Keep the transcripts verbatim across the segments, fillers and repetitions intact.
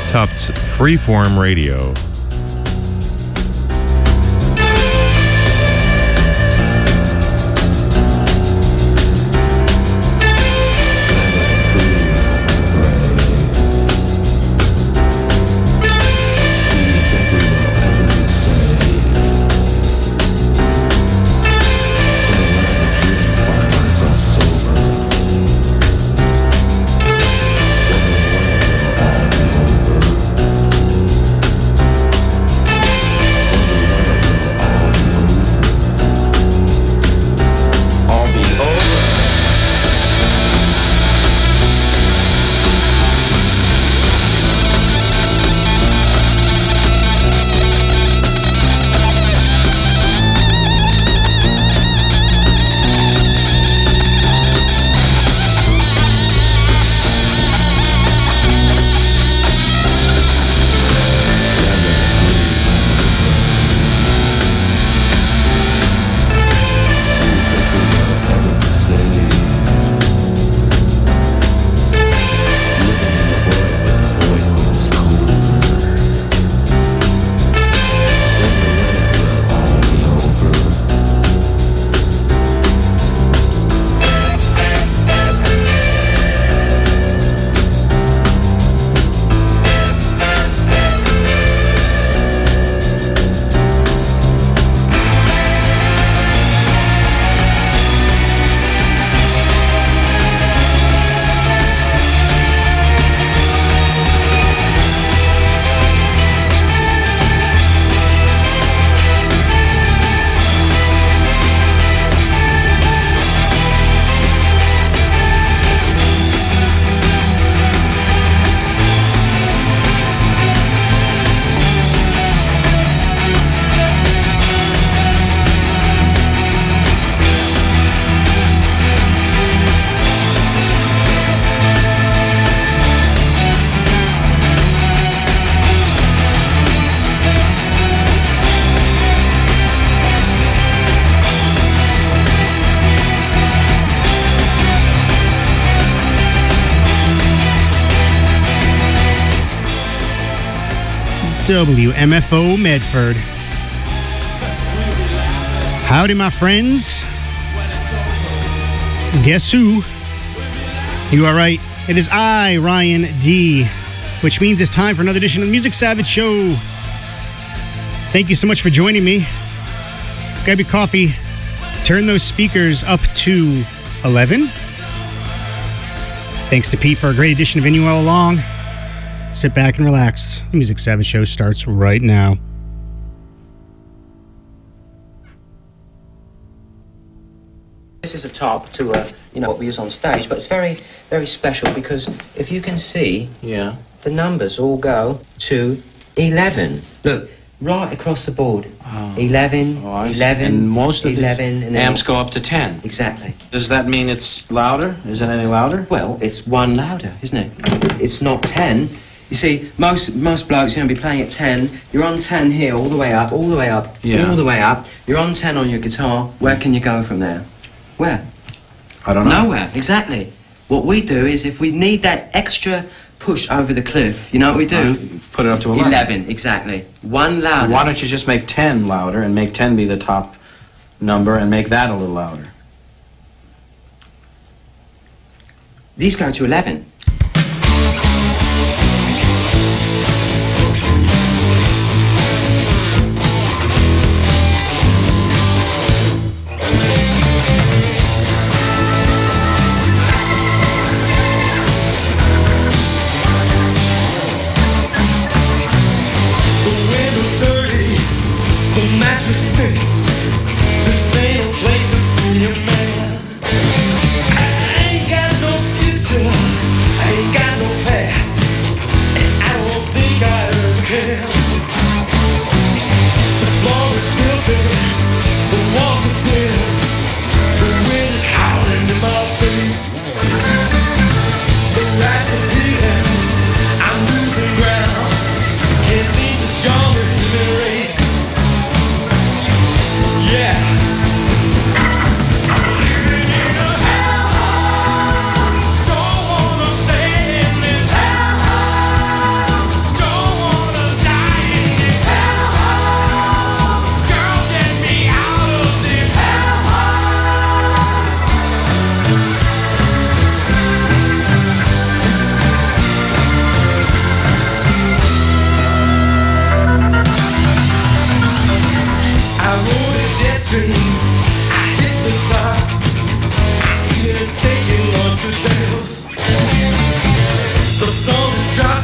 Tufts Freeform Radio. W M F O Medford. Howdy, my friends. Guess who? You are right. It is I, Ryan D., which means it's time for another edition of the Music Savage Show. Thank you so much for joining me. Grab your coffee. Turn those speakers up to eleven. Thanks to Pete for a great edition of In You All Along. Sit back and relax. The Music Savage Show starts right now. This is a top to uh, you know what we use on stage, but it's very, very special because if you can see, yeah, the numbers all go to eleven. Look, right across the board. Oh. eleven, Oh, I see. eleven, and most of eleven, the and then amps go up to ten. Exactly. Does that mean it's louder? Is it any louder? Well, it's one louder, isn't it? It's not ten. You see, most most blokes are going to be playing at ten. You're on ten here, all the way up, all the way up, Yeah. all the way up. You're on ten on your guitar. Where can you go from there? Where? I don't know. Nowhere, exactly. What we do is if we need that extra push over the cliff, you know what we do? Uh, put it up to eleven. eleven, exactly. One louder. Why don't you just make ten louder and make ten be the top number and make that a little louder? These go to eleven. This ain't a place to be a man. I ain't got no future.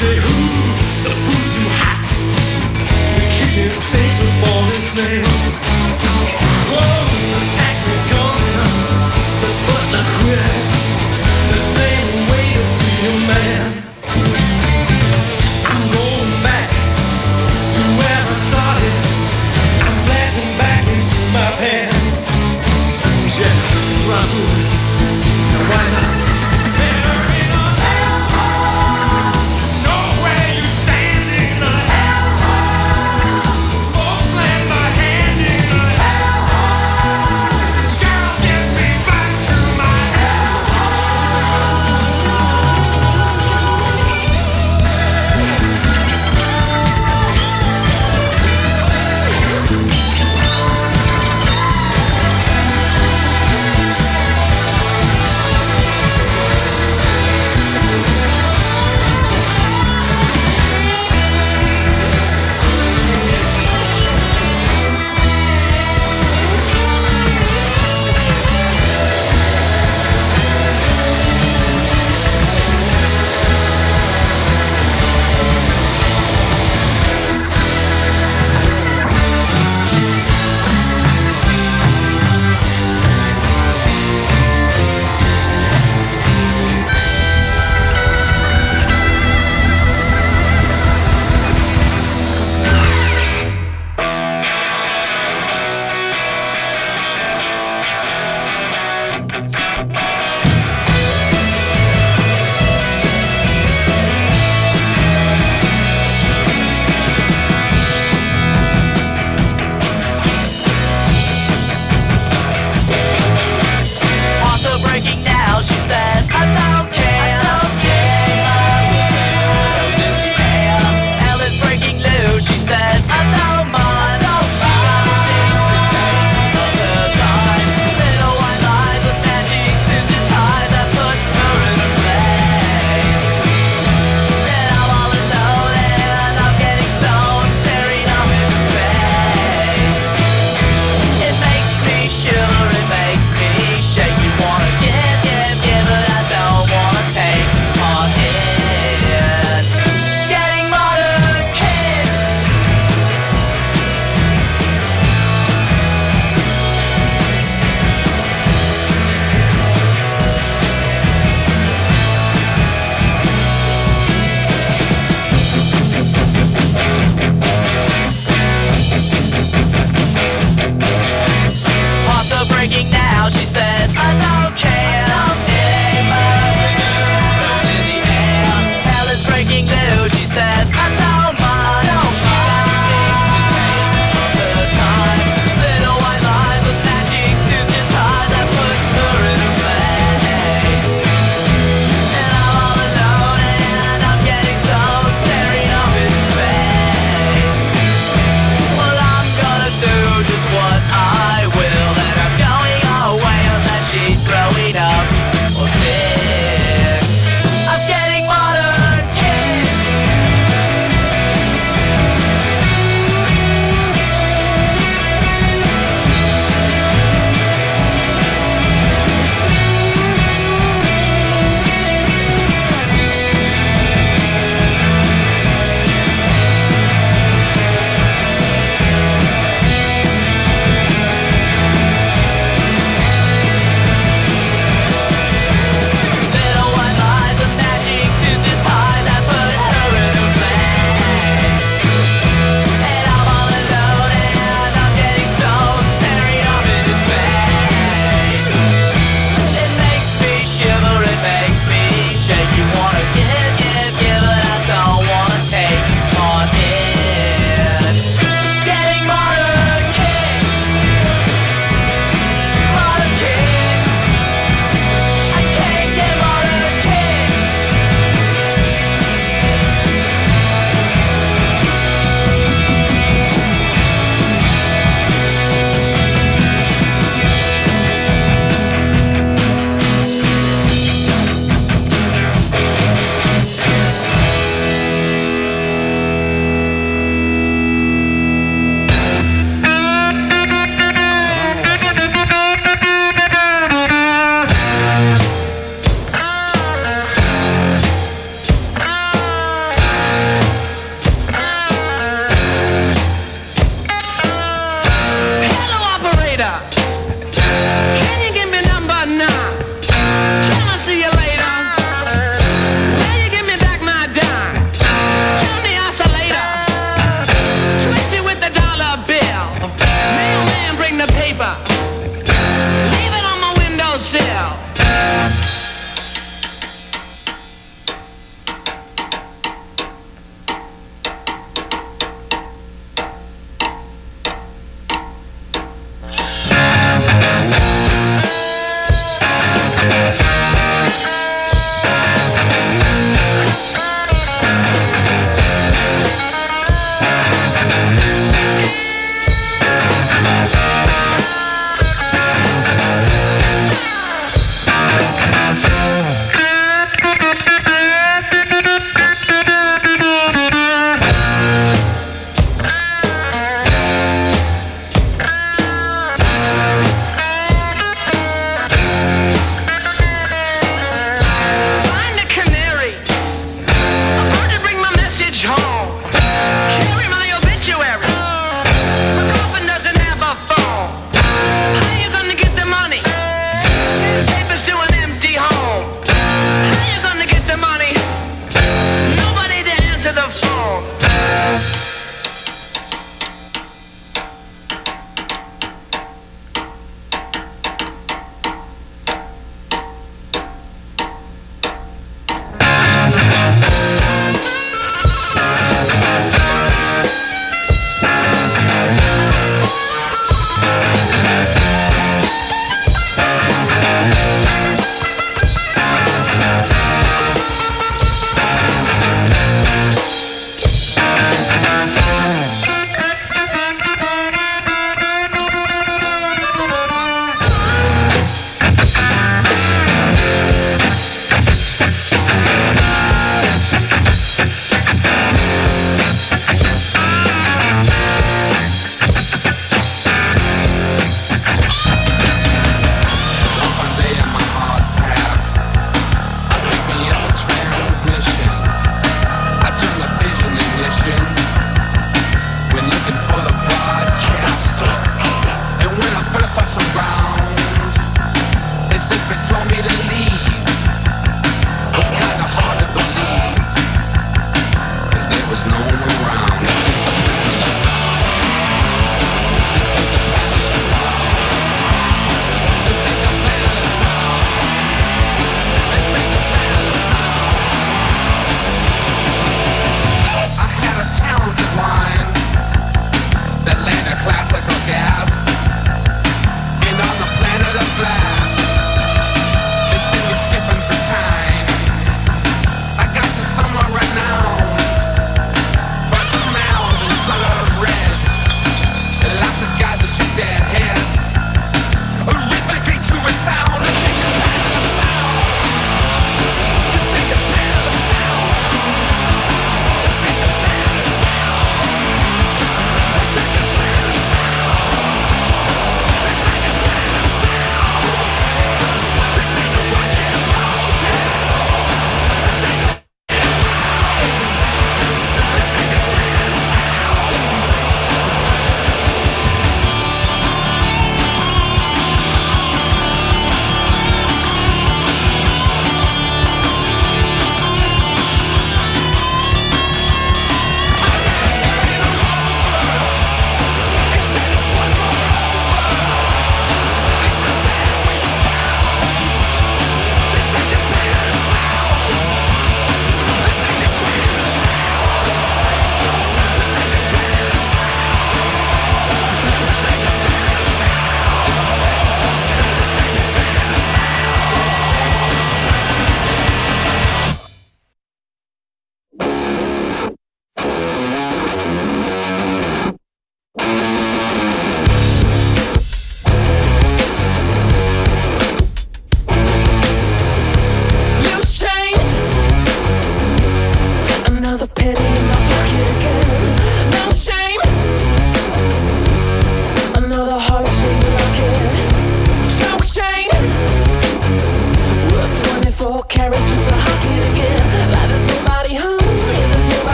say who, the food's too hot. The kitchen sinks with boiling snails. Oh, the taxi's gone, the butler quit. The same way to be a man. I'm going back to where I started. I'm flashing back into my pan. Yeah, that's what I'm doing. Now why not? Standing in the hell hole. Folks lend my hand in.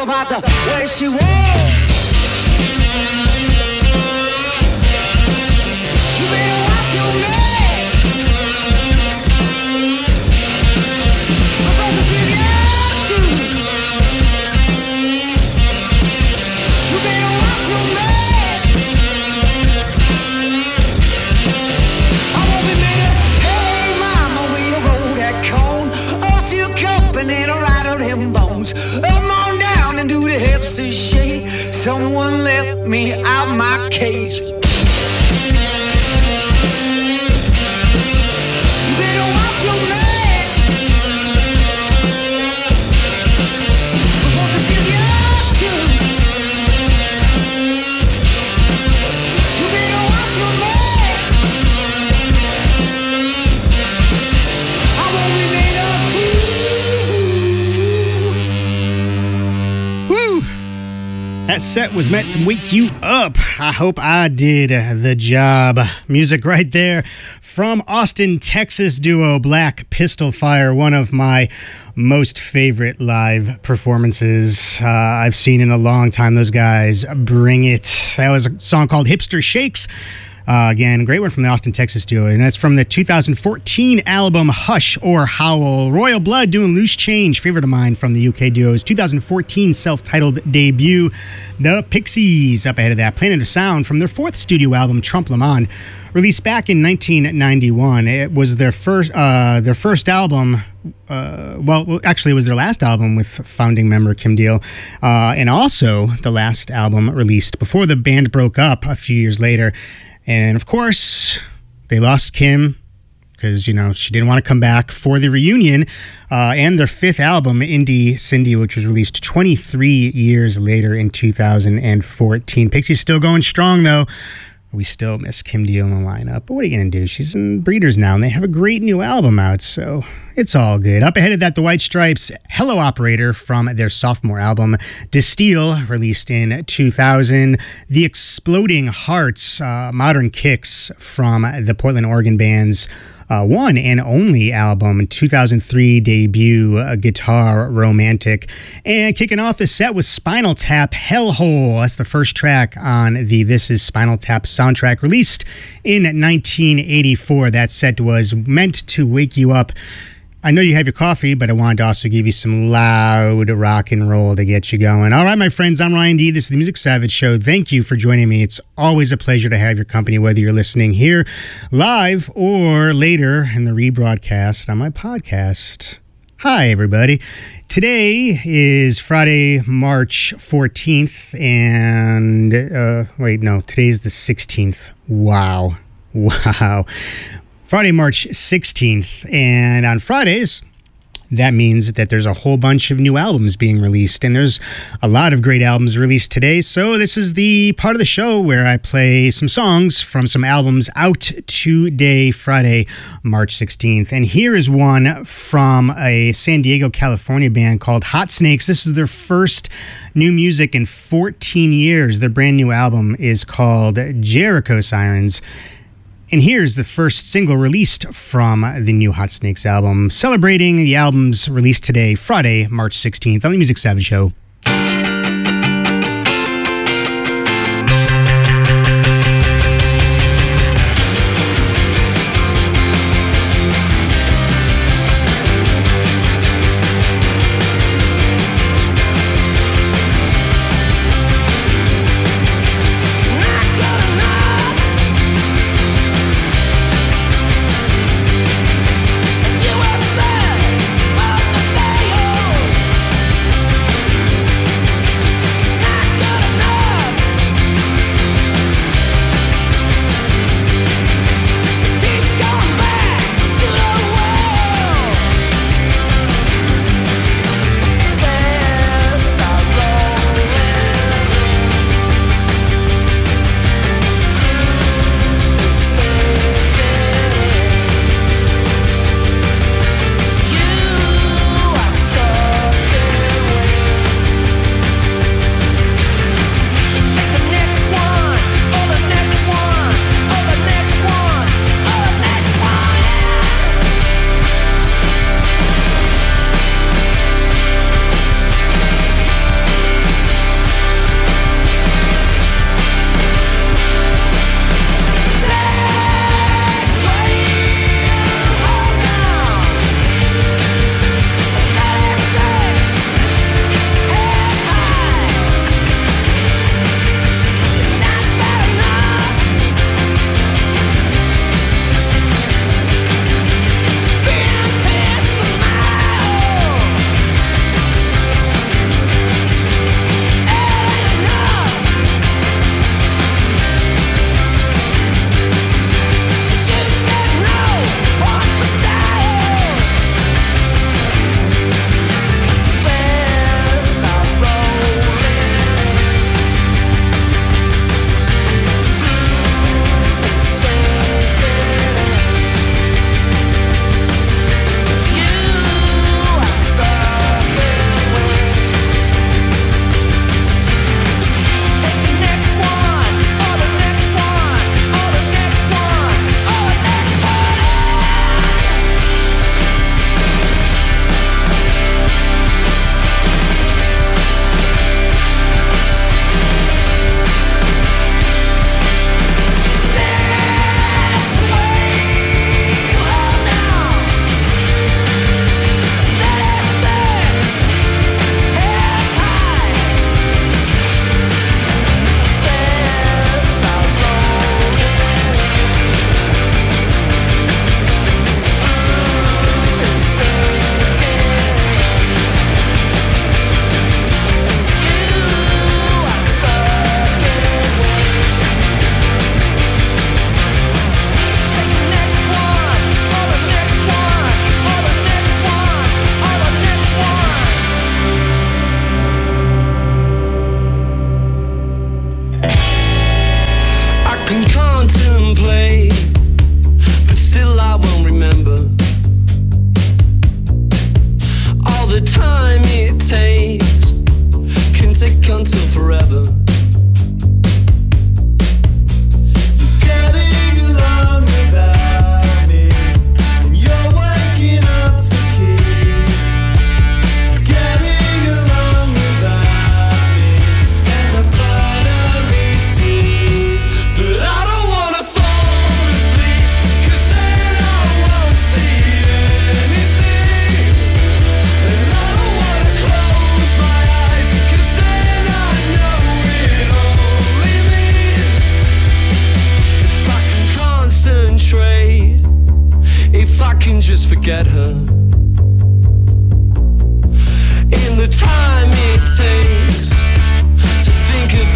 about the way she walks. You better watch your man. Professor says yes to. You better watch your man. I won't be mad. Hey mama, where you roll that cone? Us you company and right on them bones. Come on down and do the hipster shake. Someone let me out my cage. You better watch your man. Professor says yes to. You better watch your man. I won't be made a fool. Woo! That set was meant to wake you up. I hope I did the job. Music right there from Austin, Texas duo Black Pistol Fire, one of my most favorite live performances uh, I've seen in a long time. Those guys bring it. That was a song called Hipster Shakes. Uh, again, great one from the Austin, Texas duo, and that's from the two thousand fourteen album Hush or Howl. Royal Blood doing Loose Change, favorite of mine from the U K duo's two thousand fourteen self-titled debut. The Pixies up ahead of that. Planet of Sound from their fourth studio album Trompe Le Monde, released back in nineteen ninety-one. It was their first uh, their first album. Uh, well, actually, it was their last album with founding member Kim Deal, uh, and also the last album released before the band broke up a few years later. And of course, they lost Kim because, you know, she didn't want to come back for the reunion. Uh, and their fifth album, Indie Cindy, which was released twenty-three years later in two thousand fourteen. Pixie's still going strong, though. We still miss Kim Deal in the lineup. But what are you going to do? She's in Breeders now, and they have a great new album out, so it's all good. Up ahead of that, the White Stripes, Hello Operator from their sophomore album, Distill, released in two thousand. The Exploding Hearts, uh, Modern Kicks from the Portland, Oregon band's Uh, one and only album, two thousand three debut, uh, Guitar Romantic. And kicking off the set with Spinal Tap, Hellhole. That's the first track on the This Is Spinal Tap soundtrack, released in nineteen eighty-four. That set was meant to wake you up. I know you have your coffee, but I wanted to also give you some loud rock and roll to get you going. All right, my friends, I'm Ryan D. This is the Music Savage Show. Thank you for joining me. It's always a pleasure to have your company, whether you're listening here live or later in the rebroadcast on my podcast. Hi, everybody. Today is Friday, March fourteenth, and, uh, wait, no, today's the sixteenth. Wow. Wow. Friday, March sixteenth, and on Fridays, that means that there's a whole bunch of new albums being released, and there's a lot of great albums released today, so this is the part of the show where I play some songs from some albums out today, Friday, March sixteenth, and here is one from a San Diego, California band called Hot Snakes. This is their first new music in fourteen years. Their brand new album is called Jericho Sirens. And here's the first single released from the new Hot Snakes album, celebrating the album's release today, Friday, March sixteenth, on the Music Savage Show. U S A, up the stadium.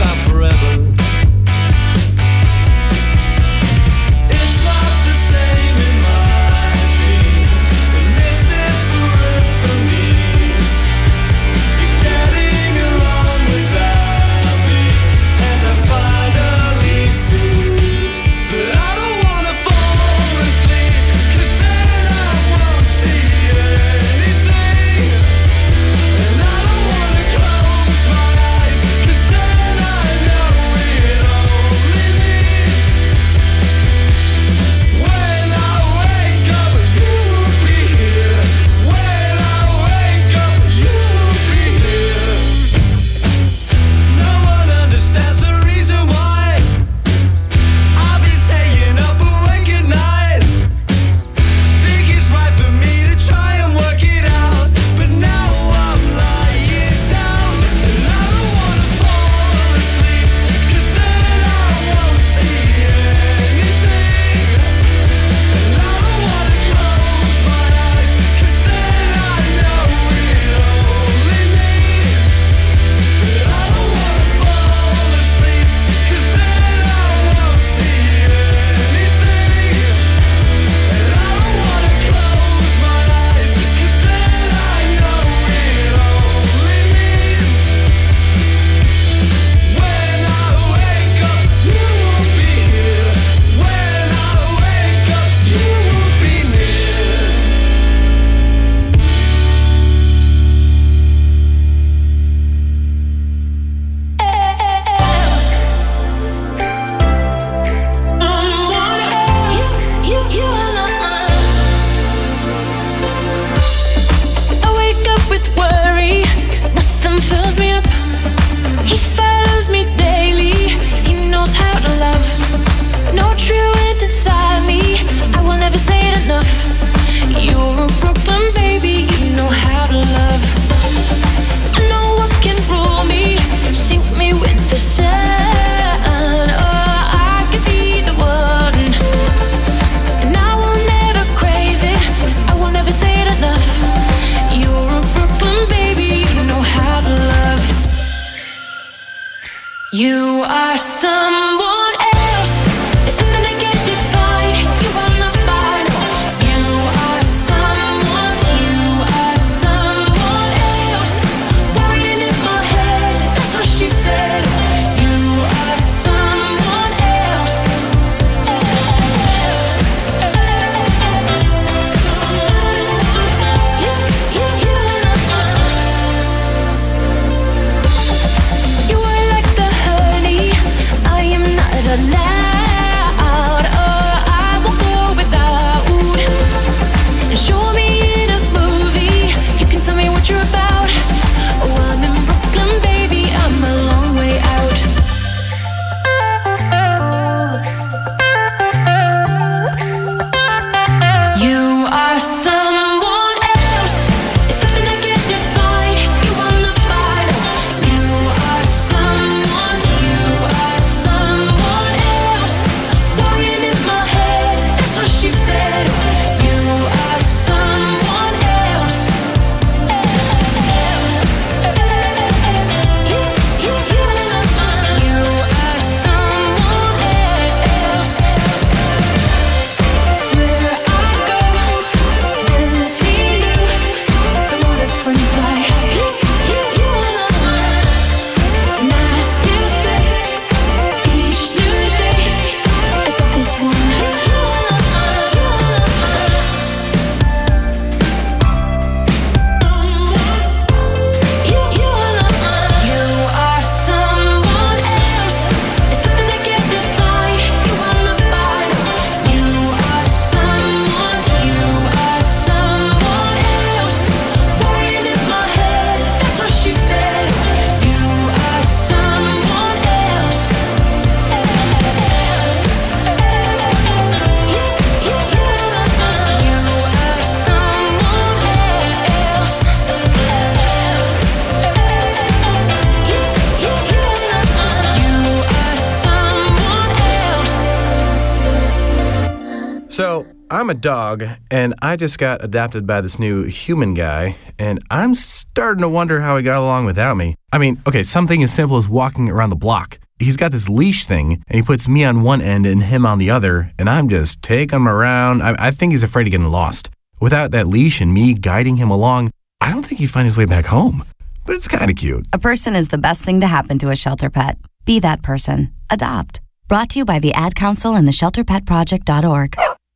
about forever. It's not the same in my dreams, and it's different for me. You're getting along without me, and I finally see that I don't wanna fall asleep, 'cause then I won't see anything. And I don't wanna close my eyes, 'cause then I know it only means when I wake up you'll be here. When I wake up you'll be here. No one understands the reason why I'll be staying up awake at night. Think it's right for me to try and work it out, but now I'm lying down, and I don't wanna fall asleep, 'cause then I won't see anything. And I don't wanna close my eyes, 'cause then I know it only means that I don't wanna fall asleep, 'cause then I won't see anything. And I don't wanna close my eyes, 'cause then I know it only means when I wake up you will be here. When I wake up you will be near. I wake up with worry, nothing fills me up. He follows me daily, he knows how to love. No truant inside me, I will never say it enough. You're a Brooklyn baby, you know how to love. I know what can rule me, shoot me with the sun. Oh, I could be the one, and I will never crave it, I will never say it enough. You're a Brooklyn baby, you know how to love. You are someone else, it's something I can't define. You are not mine. You are someone, you are someone else. Worrying in my head, that's what she said. You are someone else. You, you, you are not mine. You are like the honey, I am not allowed. Oh, I won't go without. And show me in a movie, you can tell me what you're about. Oh, I'm in Brooklyn, baby, I'm a long way out. You are someone else, it's something I can't define. You are not mine. You are someone, you are someone else. Worrying in my head, that's what she said. You are someone else. You, you, you are not mine. You are someone else. Where I go, this he knew, the more different I. You, you, you are not mine. And I still say, each new day, I got this one. You are not mine. You are not mine. You, you are not mine. You are someone else, it's something I can't define. You are not mine. You are someone, you are someone else. Worrying in my head, that's what she said. You are someone else. You, you, you are not mine. You are someone else. You, you, you are not mine. You are someone else. So, I'm a dog, and I just got adopted by this new human guy, and I'm starting to wonder how he got along without me. I mean, okay, something as simple as walking around the block. He's got this leash thing, and he puts me on one end and him on the other, and I'm just taking him around. I, I think he's afraid of getting lost. Without that leash and me guiding him along, I don't think he'd find his way back home. But it's kind of cute. A person is the best thing to happen to a shelter pet. Be that person. Adopt. Brought to you by the Ad Council and the shelter pet project dot org.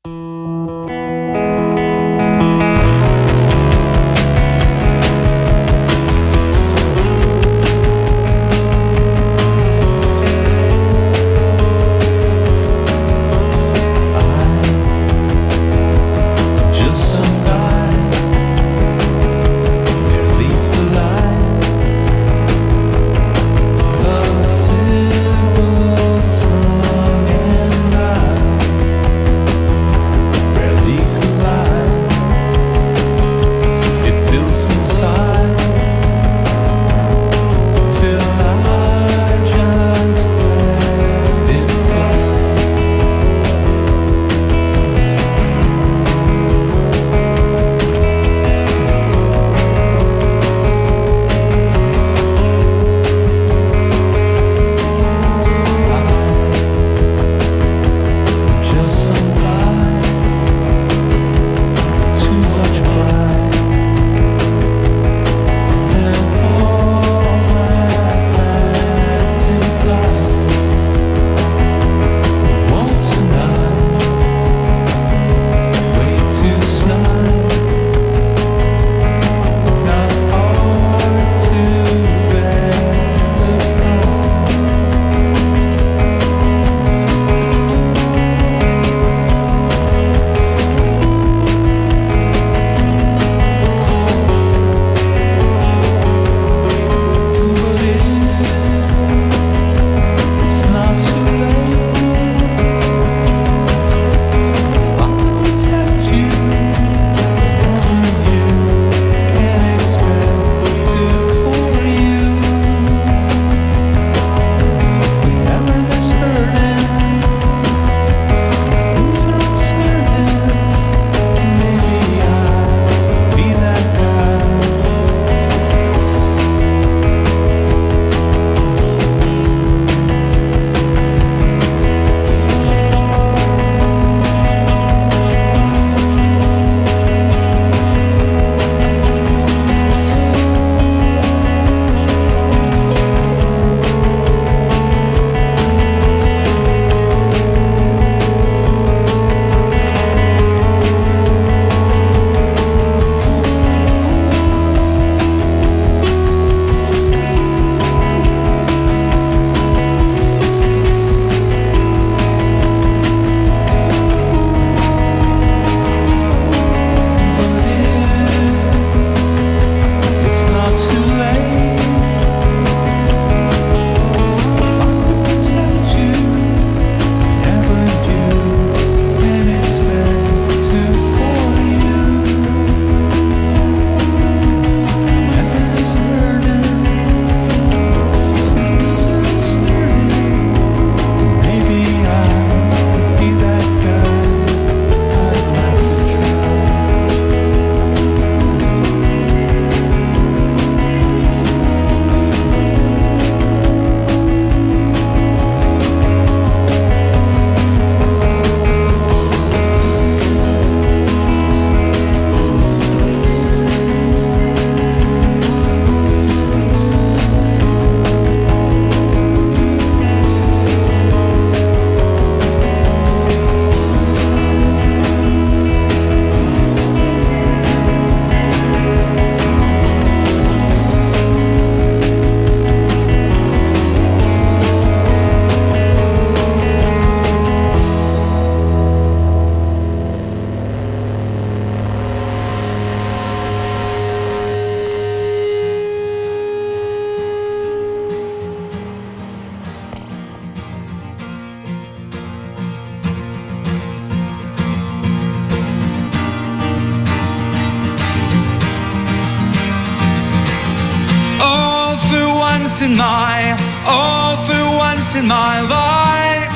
once in my, all for once in my life.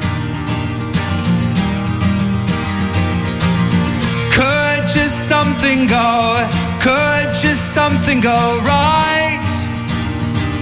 Could just something go, could just something go right?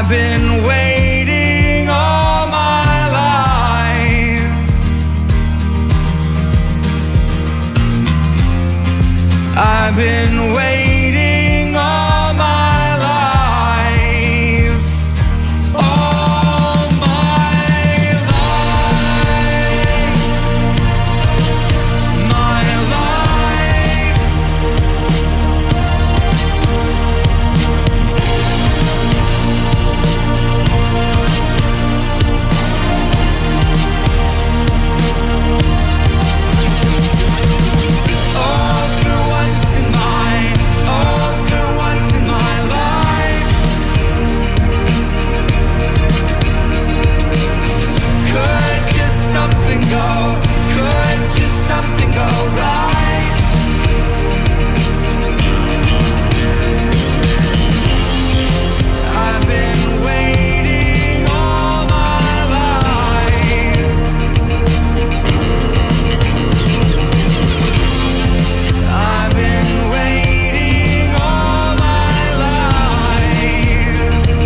I've been waiting all my life. I've been waiting all my life. All my life. My life. All through once in my, all through once in my life. Could just something go, could just something go right. I've been waiting all my life. I've been waiting all my life.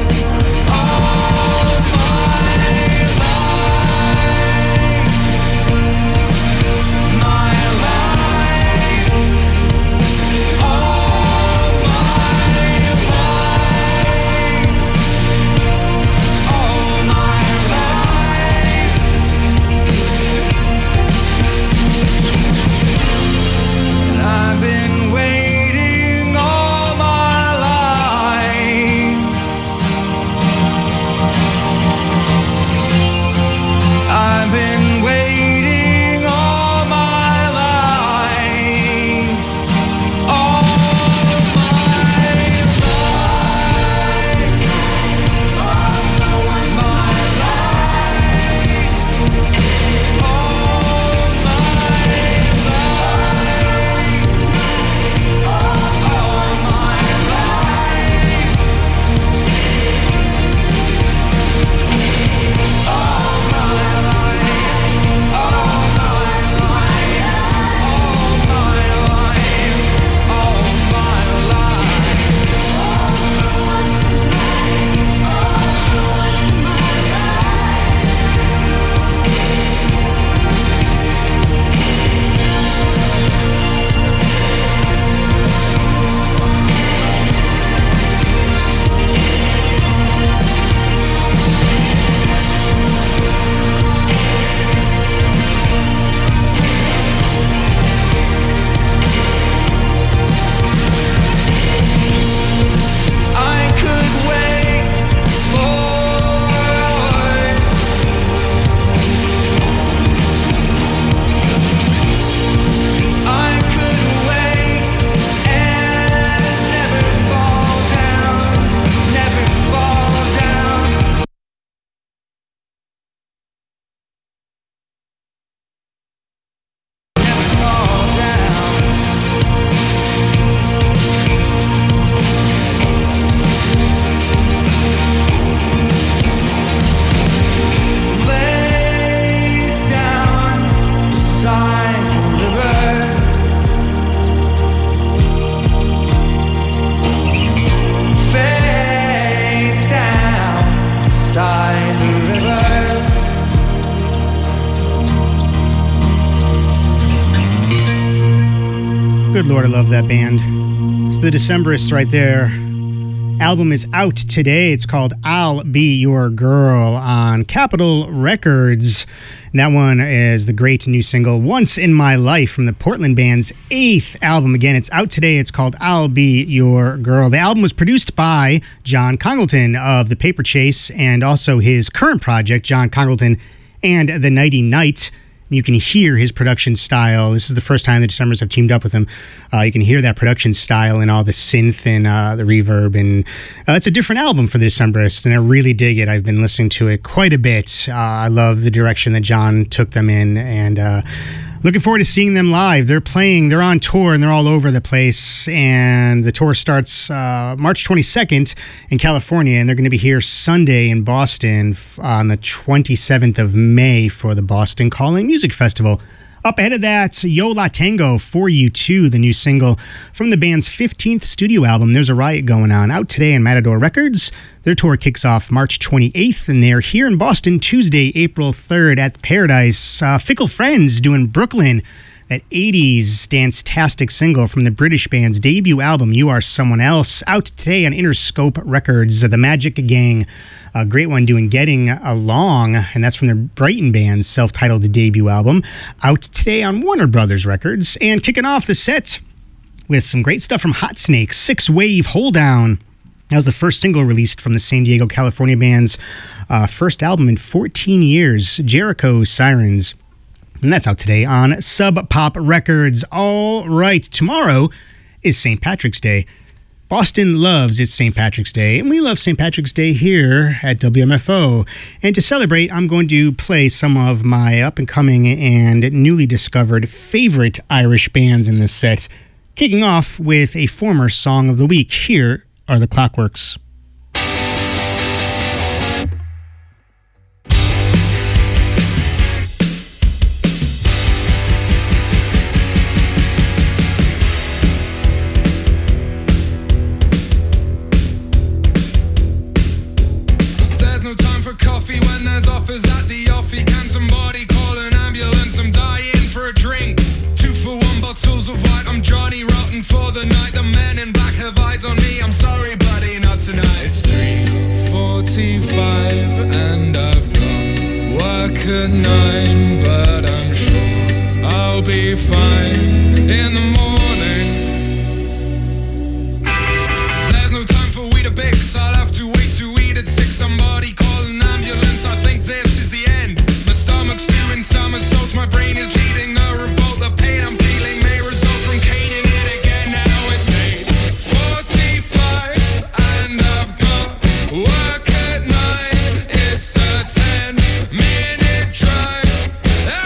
All my life. My life. All my life. All my life. I've been waiting all my life. I've been waiting all my life. All my life. My life. All I could wait for I could wait and never fall down, never fall down. Never fall down. Lays down beside the river. Face down beside the river. Good Lord, I love that band. It's the Decemberists right there. Album is out today. It's called I'll Be Your Girl on Capitol Records. And that one is the great new single Once in My Life from the Portland band's eighth album. Again, it's out today. It's called I'll Be Your Girl. The album was produced by John Congleton of The Paper Chase and also his current project, John Congleton and the Nighty Night. You can hear his production style. This is the first time the Decemberists have teamed up with him. Uh, you can hear that production style and all the synth and uh, the reverb. And uh, it's a different album for the Decemberists, and I really dig it. I've been listening to it quite a bit. Uh, I love the direction that John took them in, and uh, looking forward to seeing them live. They're playing, they're on tour, and they're all over the place. And the tour starts uh, March twenty-second in California, and they're going to be here Sunday in Boston f- on the twenty-seventh of May for the Boston Calling Music Festival. Up ahead of that, Yo La Tengo, For You Too, the new single from the band's fifteenth studio album, There's a Riot Going On, out today on Matador Records. Their tour kicks off March twenty-eighth, and they're here in Boston Tuesday, April third at Paradise. Uh, Fickle Friends doing Brooklyn, that eighties dance-tastic single from the British band's debut album, You Are Someone Else, out today on Interscope Records. The Magic Gang, a great one, doing Getting Along, and that's from their Brighton band's self-titled debut album, out today on Warner Brothers Records. And kicking off the set with some great stuff from Hot Snake, Six Wave Hold Down. That was the first single released from the San Diego, California band's uh, first album in fourteen years, Jericho Sirens. And that's out today on Sub Pop Records. All right, tomorrow is Saint Patrick's Day. Boston loves its Saint Patrick's Day, and we love Saint Patrick's Day here at W M F O. And to celebrate, I'm going to play some of my up-and-coming and newly discovered favorite Irish bands in this set, kicking off with a former Song of the Week. Here are the Clockworks. Coffee when there's offers at the offie. Can somebody call an ambulance? I'm dying for a drink. Two for one bottles of white. I'm Johnny Rotten for the night. The men in black have eyes on me. I'm sorry, buddy, not tonight. It's three forty-five and I've got work at nine, but I'm sure I'll be fine in the morning. There's no time for Weetabix. I'll have to wait to eat at six. Somebody call an ambulance. I think this is the end. My stomach's doing somersaults. My brain is leading a revolt. The pain I'm feeling may result from caning it again. Now it's eight forty-five and I've got work at nine. It's a ten minute drive.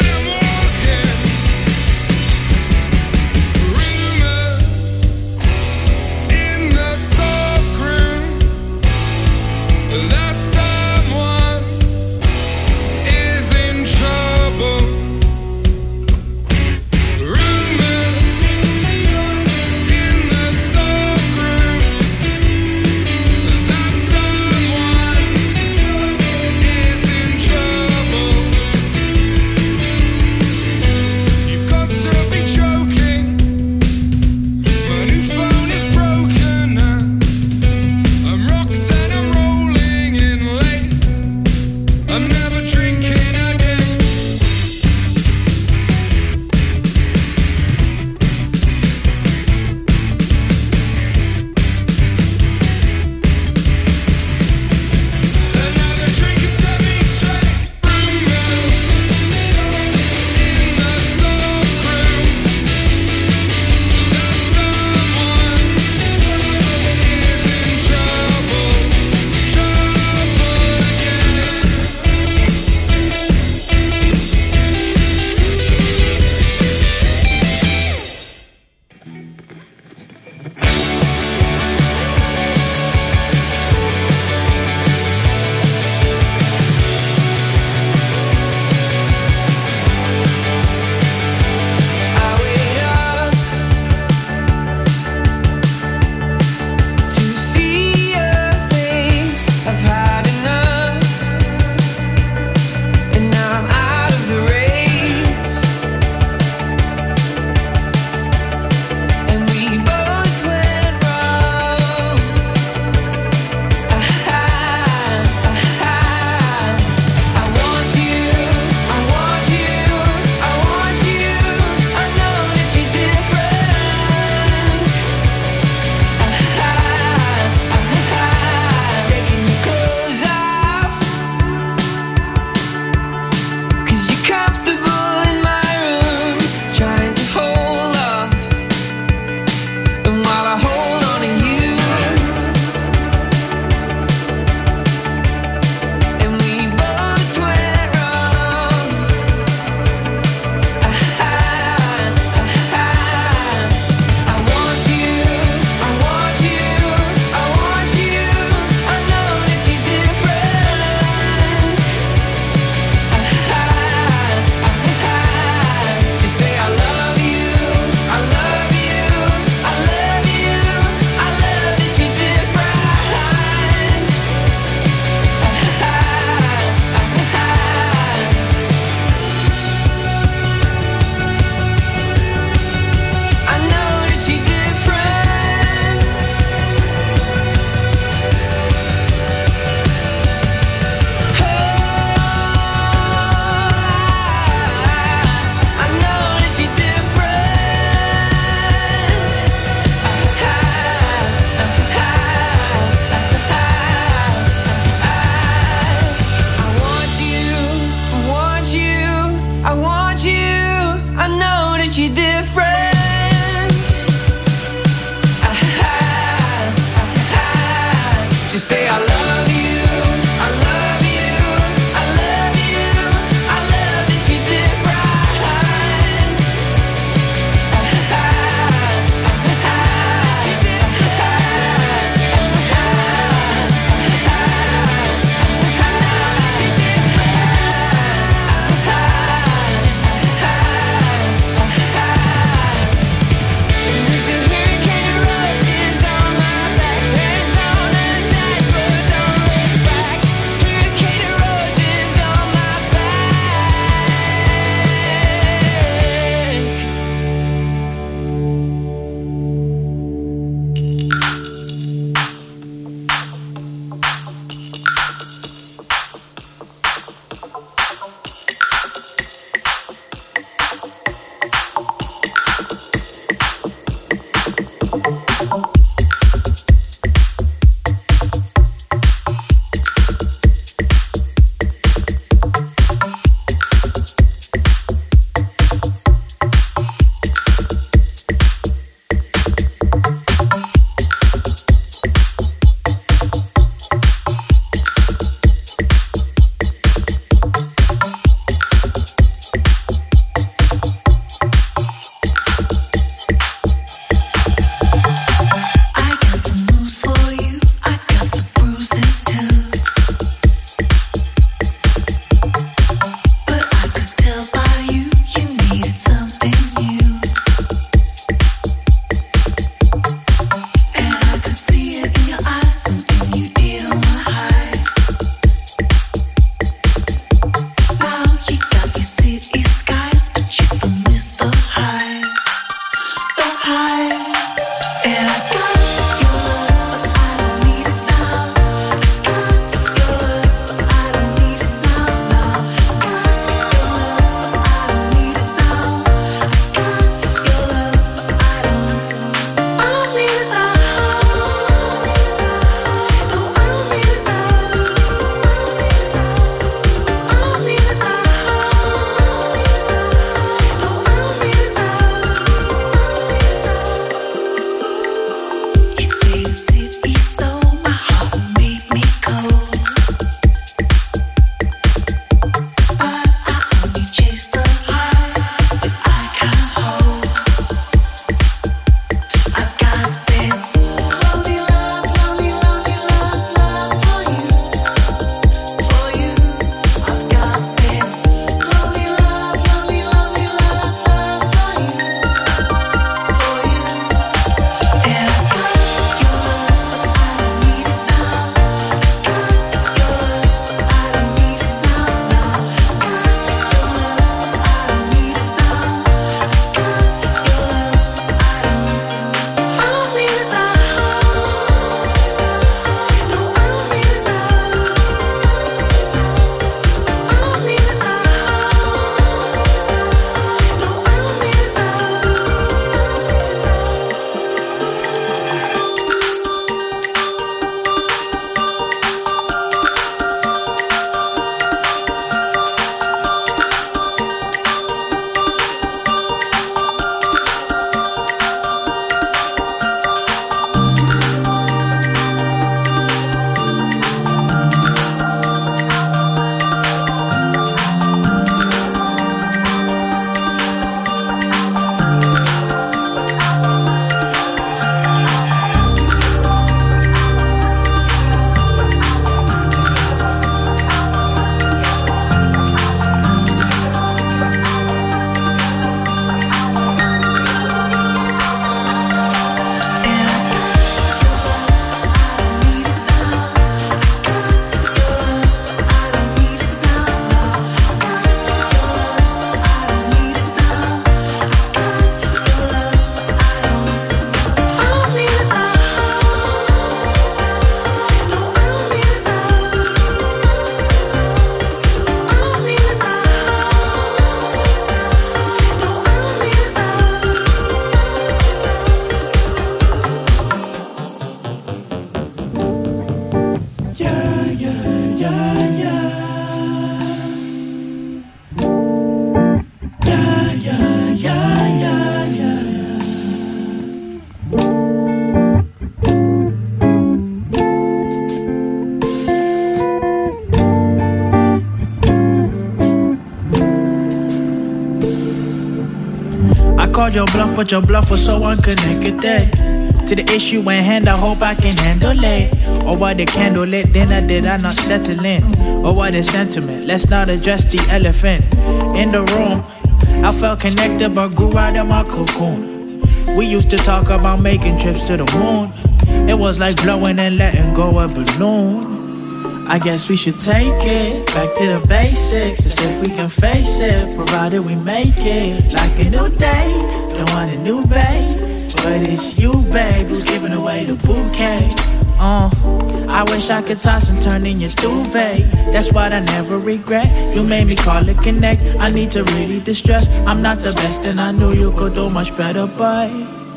called your bluff, but your bluff was so unconnected. To the issue in hand, I hope I can handle it. Or why the candle lit dinner did I not settle in? Or why the sentiment? Let's not address the elephant in the room. I felt connected but grew out of my cocoon. We used to talk about making trips to the moon. It was like blowing and letting go a balloon. I guess we should take it back to the basics as if we can face it, provided we make it like a new day. Don't want a new babe, but it's you, babe, who's giving away the bouquet. Uh, I wish I could toss and turn in your duvet. That's what I never regret. You made me call it connect. I need to really distress. I'm not the best and I knew you could do much better, but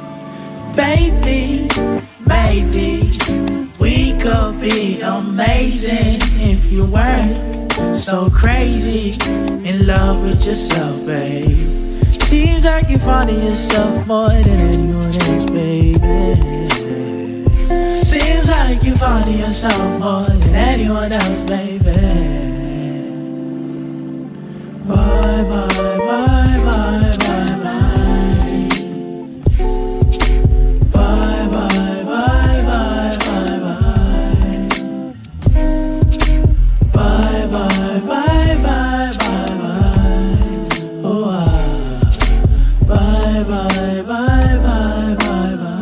baby, maybe we could be amazing if you weren't so crazy in love with yourself, babe. Seems like you find yourself more than anyone else, baby. Seems like you find yourself more than anyone else, baby. Bye, bye, bye, bye, bye, bye. Bye, bye, bye, bye, bye, bye. Bye, bye, bye, bye, bye, bye. Oh, ah. Bye, bye, bye, bye, bye, bye.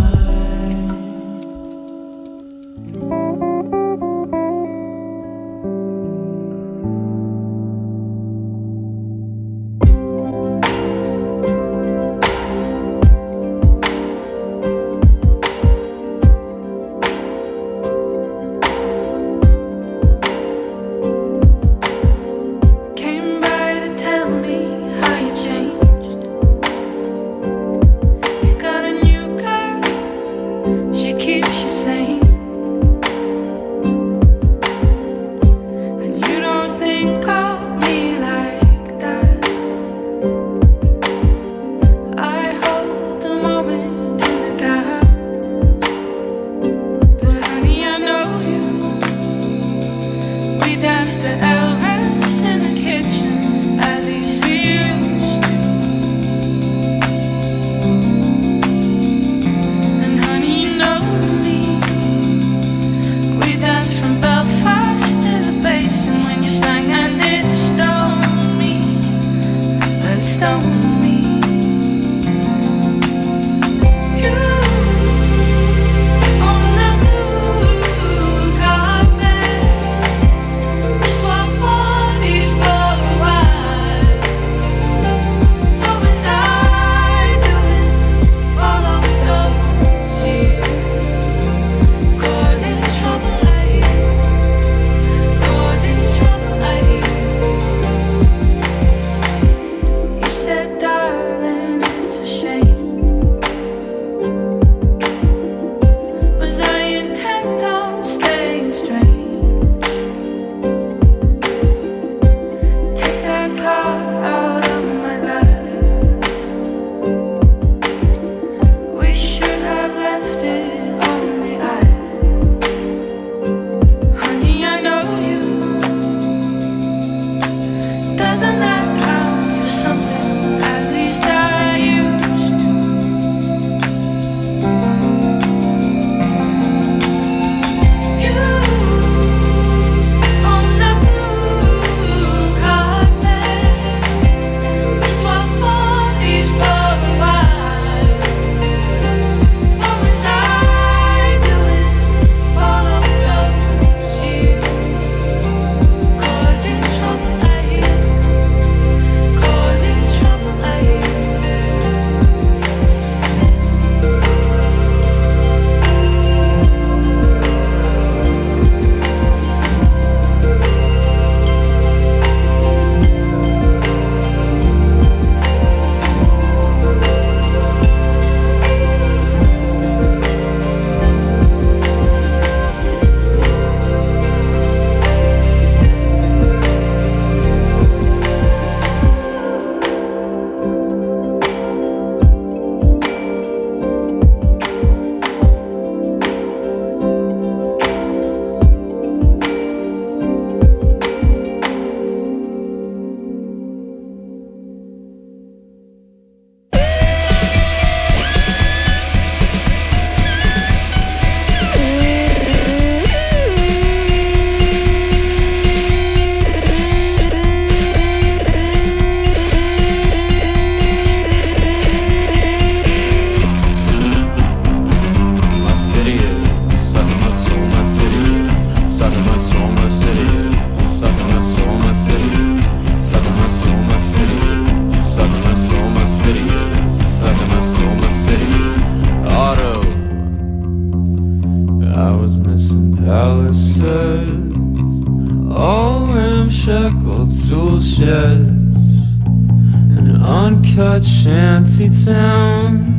houses, all ramshackle tool sheds, and uncut shanty towns.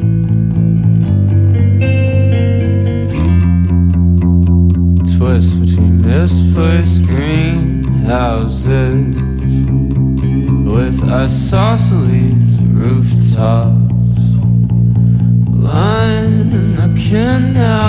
Twist between misplaced greenhouses with isosceles rooftops, lying in the canal